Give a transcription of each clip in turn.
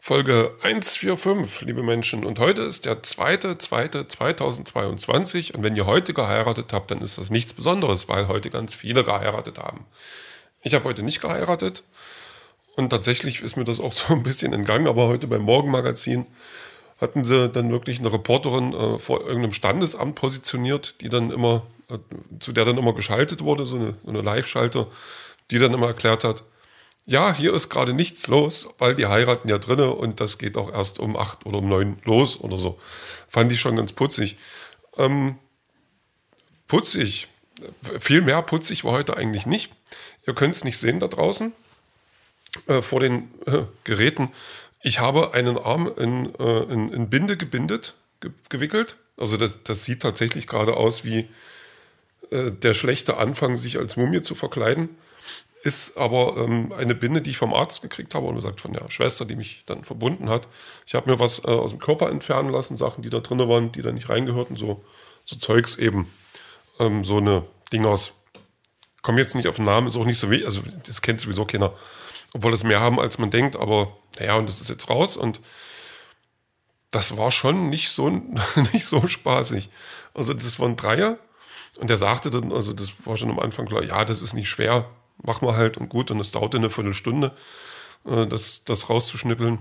Folge 145, liebe Menschen. Und heute ist der 2.2.2022. Und wenn ihr heute geheiratet habt, dann ist das nichts Besonderes, weil heute ganz viele geheiratet haben. Ich habe heute nicht geheiratet. Und tatsächlich ist mir das auch so ein bisschen entgangen. Aber heute beim Morgenmagazin hatten sie dann wirklich eine Reporterin vor irgendeinem Standesamt positioniert, die dann immer, zu der dann immer geschaltet wurde, so eine Live-Schalte, die dann immer erklärt hat, ja, hier ist gerade nichts los, weil die heiraten ja drinne und das geht auch erst um 8 oder um 9 los oder so. Fand ich schon ganz putzig. Putzig. Viel mehr putzig war heute eigentlich nicht. Ihr könnt es nicht sehen da draußen vor den Geräten. Ich habe einen Arm in Binde gewickelt. Also das sieht tatsächlich gerade aus wie der schlechte Anfang, sich als Mumie zu verkleiden. Ist aber eine Binde, die ich vom Arzt gekriegt habe, und gesagt von der Schwester, die mich dann verbunden hat. Ich habe mir was aus dem Körper entfernen lassen, Sachen, die da drin waren, die da nicht reingehörten, so Zeugs eben. So eine Dingers. Komme jetzt nicht auf den Namen, ist auch nicht so weh, also das kennt sowieso keiner. Obwohl das mehr haben, als man denkt, aber naja, und das ist jetzt raus und das war schon nicht so, nicht so spaßig. Also das waren Dreier und der sagte dann, also das war schon am Anfang klar, ja, das ist nicht schwer, mach mal halt und gut. Und es dauerte eine Viertelstunde, das rauszuschnippeln.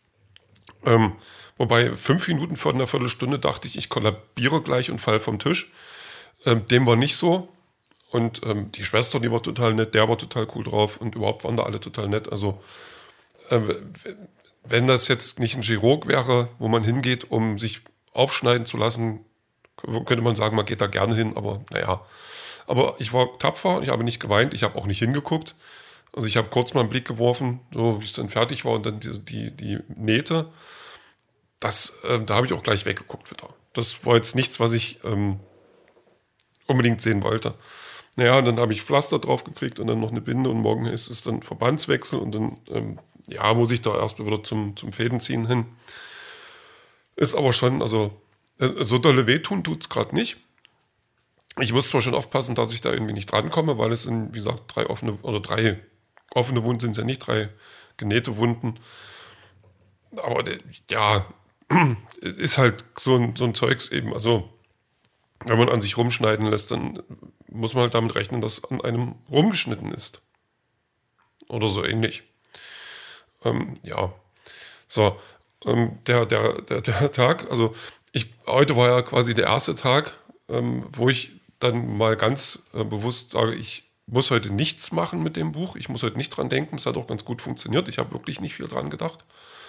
Wobei 5 Minuten vor einer Viertelstunde dachte ich, ich kollabiere gleich und fall vom Tisch. Dem war nicht so. Und die Schwester, die war total nett, der war total cool drauf und überhaupt waren da alle total nett. Also wenn das jetzt nicht ein Chirurg wäre, wo man hingeht, um sich aufschneiden zu lassen, könnte man sagen, man geht da gerne hin, aber naja. Aber ich war tapfer, ich habe nicht geweint, ich habe auch nicht hingeguckt. Also ich habe kurz mal einen Blick geworfen, so wie es dann fertig war und dann die Nähte. Da habe ich auch gleich weggeguckt wieder. Das war jetzt nichts, was ich unbedingt sehen wollte. Naja, und dann habe ich Pflaster drauf gekriegt und dann noch eine Binde und morgen ist es dann Verbandswechsel und dann muss ich da erst wieder zum Fädenziehen hin. Ist aber schon, also so dolle wehtun tut es gerade nicht. Ich muss zwar schon aufpassen, dass ich da irgendwie nicht drankomme, weil es sind, wie gesagt, 3 offene Wunden sind es ja nicht, 3 genähte Wunden. Aber ja, ist halt so ein Zeugs eben. Also, wenn man an sich rumschneiden lässt, dann muss man halt damit rechnen, dass an einem rumgeschnitten ist. Oder so ähnlich. Ja. So, der Tag, also heute war ja quasi der erste Tag, wo ich dann mal ganz bewusst sage, ich muss heute nichts machen mit dem Buch. Ich muss heute nicht dran denken. Es hat auch ganz gut funktioniert. Ich habe wirklich nicht viel dran gedacht.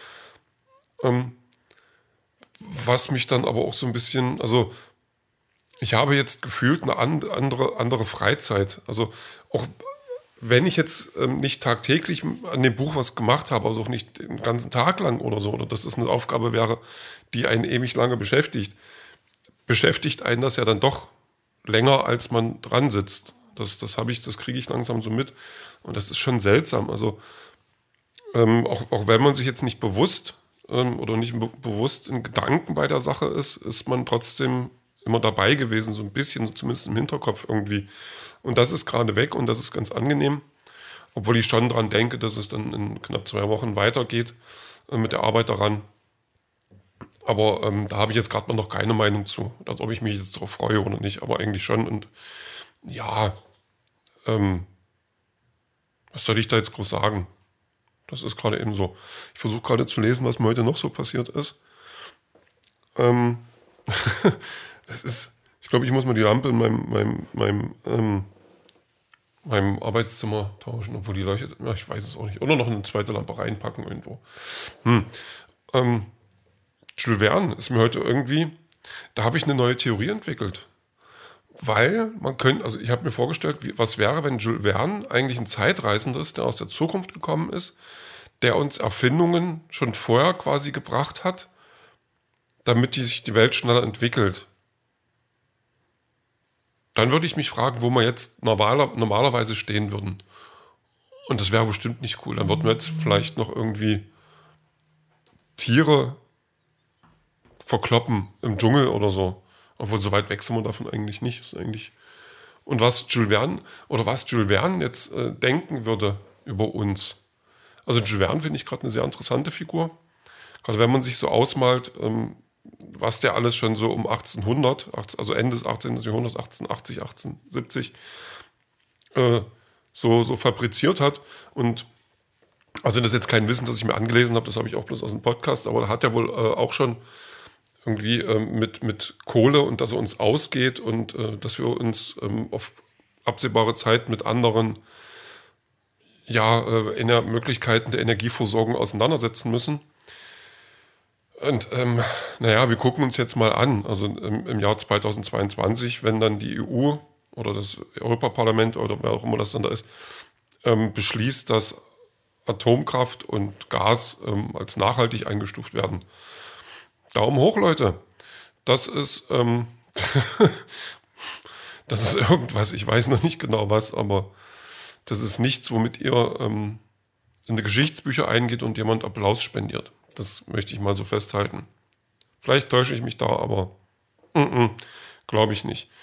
Was mich dann aber auch so ein bisschen, also ich habe jetzt gefühlt eine andere Freizeit. Also auch wenn ich jetzt nicht tagtäglich an dem Buch was gemacht habe, also auch nicht den ganzen Tag lang oder so, oder dass es eine Aufgabe wäre, die einen ewig lange beschäftigt einen das ja dann doch länger, als man dran sitzt. Das kriege ich langsam so mit. Und das ist schon seltsam. Also auch wenn man sich jetzt nicht bewusst oder nicht bewusst in Gedanken bei der Sache ist man trotzdem immer dabei gewesen, so ein bisschen, zumindest im Hinterkopf irgendwie. Und das ist gerade weg und das ist ganz angenehm. Obwohl ich schon dran denke, dass es dann in knapp 2 Wochen weitergeht mit der Arbeit daran. Aber da habe ich jetzt gerade mal noch keine Meinung zu, als ob ich mich jetzt darauf freue oder nicht, aber eigentlich schon. Und ja, was soll ich da jetzt groß sagen? Das ist gerade eben so. Ich versuche gerade zu lesen, was mir heute noch so passiert ist. Ich glaube, ich muss mal die Lampe in meinem Arbeitszimmer tauschen, obwohl die leuchtet. Ja, ich weiß es auch nicht. Oder noch eine zweite Lampe reinpacken irgendwo. Jules Verne ist mir heute irgendwie, da habe ich eine neue Theorie entwickelt. Weil also ich habe mir vorgestellt, was wäre, wenn Jules Verne eigentlich ein Zeitreisender ist, der aus der Zukunft gekommen ist, der uns Erfindungen schon vorher quasi gebracht hat, damit sich die Welt schneller entwickelt. Dann würde ich mich fragen, wo wir jetzt normalerweise stehen würden. Und das wäre bestimmt nicht cool. Dann würden wir jetzt vielleicht noch irgendwie Tiere verkloppen im Dschungel oder so. Obwohl, so weit weg sind wir davon eigentlich nicht. Ist eigentlich und was Jules Verne jetzt denken würde über uns. Also Jules Verne finde ich gerade eine sehr interessante Figur. Gerade wenn man sich so ausmalt, was der alles schon so um 1800, also Ende des 18. Jahrhunderts, 1880, 1870, so fabriziert hat. Und also das ist jetzt kein Wissen, das ich mir angelesen habe, das habe ich auch bloß aus dem Podcast, aber da hat er wohl auch schon irgendwie mit Kohle und dass er uns ausgeht und dass wir uns auf absehbare Zeit mit anderen Möglichkeiten der Energieversorgung auseinandersetzen müssen. Und wir gucken uns jetzt mal an, also im Jahr 2022, wenn dann die EU oder das Europaparlament oder wer auch immer das dann da ist, beschließt, dass Atomkraft und Gas als nachhaltig eingestuft werden. Daumen hoch, Leute. Das ist, das ist irgendwas, ich weiß noch nicht genau was, aber das ist nichts, womit ihr in die Geschichtsbücher eingeht und jemand Applaus spendiert. Das möchte ich mal so festhalten. Vielleicht täusche ich mich da, aber glaube ich nicht.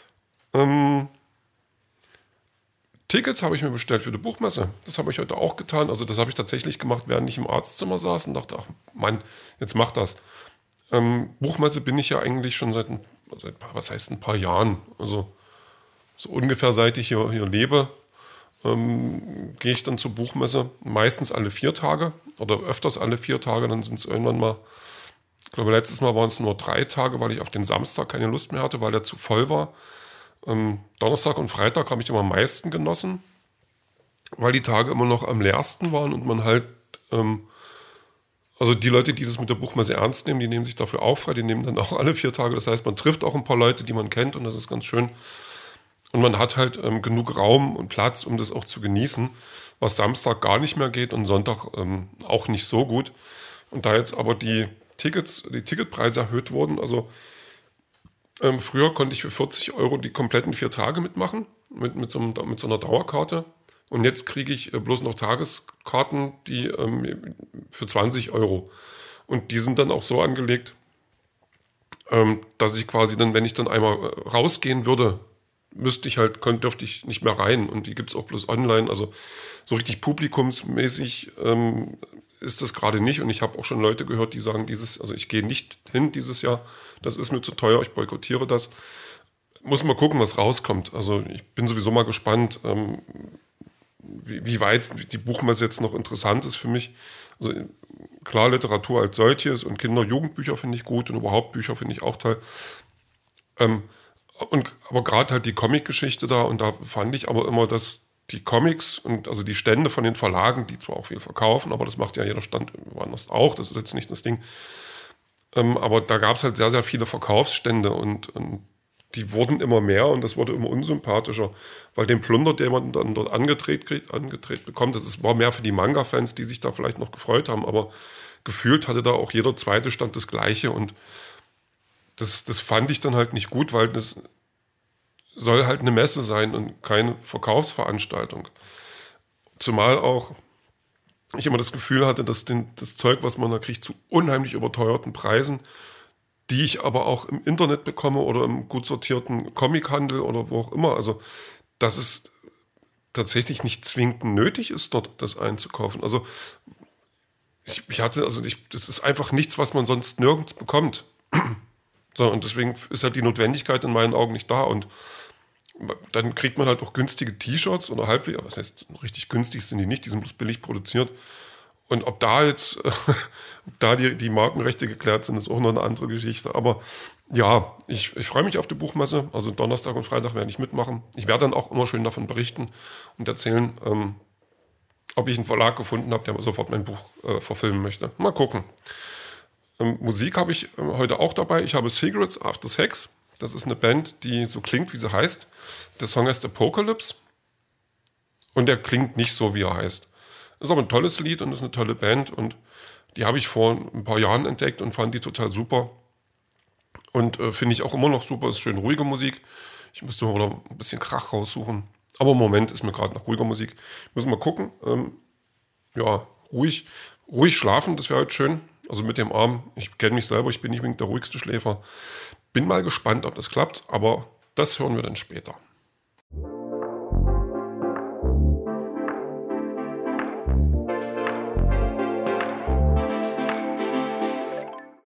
Tickets habe ich mir bestellt für die Buchmesse. Das habe ich heute auch getan. Also das habe ich tatsächlich gemacht, während ich im Arztzimmer saß und dachte, ach Mann, jetzt mach das. Buchmesse bin ich ja eigentlich schon seit ein paar Jahren. Also so ungefähr seit ich hier lebe, gehe ich dann zur Buchmesse. Meistens alle 4 Tage oder öfters alle 4 Tage. Dann sind es irgendwann mal, ich glaube letztes Mal waren es nur 3 Tage, weil ich auf den Samstag keine Lust mehr hatte, weil der zu voll war. Donnerstag und Freitag habe ich immer am meisten genossen, weil die Tage immer noch am leersten waren und man halt, also die Leute, die das mit der Buchmesse ernst nehmen, die nehmen sich dafür auch frei, die nehmen dann auch alle 4 Tage. Das heißt, man trifft auch ein paar Leute, die man kennt und das ist ganz schön. Und man hat halt genug Raum und Platz, um das auch zu genießen, was Samstag gar nicht mehr geht und Sonntag auch nicht so gut. Und da jetzt aber die Ticketpreise erhöht wurden, also früher konnte ich für 40 € die kompletten 4 Tage mitmachen, mit so einer Dauerkarte. Und jetzt kriege ich bloß noch Tageskarten, die für 20 €. Und die sind dann auch so angelegt, dass ich quasi dann, wenn ich dann einmal rausgehen würde, dürfte ich nicht mehr rein. Und die gibt es auch bloß online. Also so richtig publikumsmäßig ist das gerade nicht. Und ich habe auch schon Leute gehört, die sagen, also ich gehe nicht hin dieses Jahr. Das ist mir zu teuer, ich boykottiere das. Muss mal gucken, was rauskommt. Also ich bin sowieso mal gespannt, wie weit die Buchmesse jetzt noch interessant ist für mich. Also klar, Literatur als solches und Kinder- und Jugendbücher finde ich gut und überhaupt Bücher finde ich auch toll. Aber gerade halt die Comic-Geschichte da, und da fand ich aber immer, dass die Comics und also die Stände von den Verlagen, die zwar auch viel verkaufen, aber das macht ja jeder Stand woanders auch, das ist jetzt nicht das Ding. Aber da gab es halt sehr, sehr viele Verkaufsstände und die wurden immer mehr und das wurde immer unsympathischer, weil den Plunder, den man dann dort angedreht bekommt, war mehr für die Manga-Fans, die sich da vielleicht noch gefreut haben, aber gefühlt hatte da auch jeder zweite Stand das Gleiche und das fand ich dann halt nicht gut, weil das soll halt eine Messe sein und keine Verkaufsveranstaltung. Zumal auch ich immer das Gefühl hatte, dass das Zeug, was man da kriegt, zu unheimlich überteuerten Preisen, die ich aber auch im Internet bekomme oder im gut sortierten Comichandel oder wo auch immer. Also, dass es tatsächlich nicht zwingend nötig ist, dort das einzukaufen. Also, das ist einfach nichts, was man sonst nirgends bekommt. So, und deswegen ist halt die Notwendigkeit in meinen Augen nicht da. Und dann kriegt man halt auch günstige T-Shirts oder halbwegs, was heißt, richtig günstig sind die nicht, die sind bloß billig produziert. Und ob da jetzt, die Markenrechte geklärt sind, ist auch noch eine andere Geschichte. Aber ja, ich freue mich auf die Buchmesse. Also Donnerstag und Freitag werde ich mitmachen. Ich werde dann auch immer schön davon berichten und erzählen, ob ich einen Verlag gefunden habe, der sofort mein Buch verfilmen möchte. Mal gucken. Musik habe ich heute auch dabei. Ich habe Cigarettes After Sex. Das ist eine Band, die so klingt, wie sie heißt. Der Song heißt Apocalypse. Und der klingt nicht so, wie er heißt. Ist aber ein tolles Lied und ist eine tolle Band. Und die habe ich vor ein paar Jahren entdeckt und fand die total super. Und finde ich auch immer noch super. Ist schön ruhige Musik. Ich müsste mal wieder ein bisschen Krach raussuchen. Aber im Moment ist mir gerade nach ruhiger Musik. Müssen wir mal gucken. Ruhig schlafen, das wäre halt schön. Also mit dem Arm. Ich kenne mich selber, ich bin nicht unbedingt der ruhigste Schläfer. Bin mal gespannt, ob das klappt, aber das hören wir dann später.